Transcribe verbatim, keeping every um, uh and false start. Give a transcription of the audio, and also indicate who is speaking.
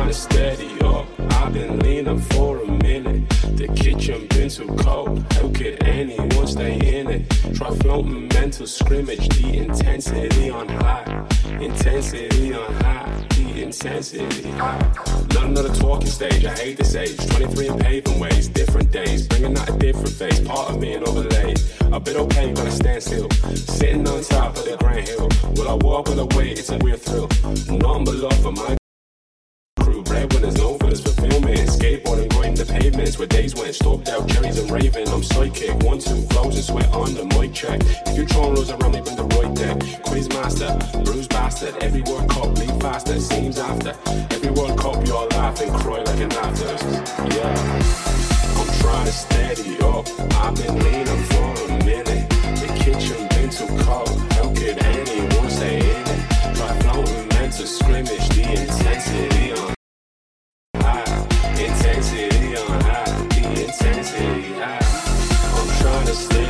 Speaker 1: trying to steady up. I've been leaning for a minute. The kitchen been too cold. How could anyone stay in it? Try floating mental scrimmage. The intensity on high. Intensity on high. The intensity high. Not another talking stage. I hate this age. twenty-three and paving ways. Different days. Bringing out a different face. Part of me and overlaid. A bit okay, but I stand still. Sitting on top of the Grand Hill. Will I walk? Will I wait? It's a weird thrill. None but love for my crew. Breadwinners known for this fulfillment. Skateboarding, growing the pavements where days went. Stopped out cherries and raving. I'm psychic. One, two flows and sweat on the mic check. If you throwing rolls around me, bring the right deck. Quiz master, bruise bastard. Every World Cup, bleed faster. Seems after. Every World Cup, you all laugh and cry like an after. Yeah. I'm trying to steady up. I've been leaning for a minute. The kitchen been too cold. How could anyone stay in it? Try floating mental scrimmage. The intensity on high. Intensity on high. The intensity high. I'm trying to stay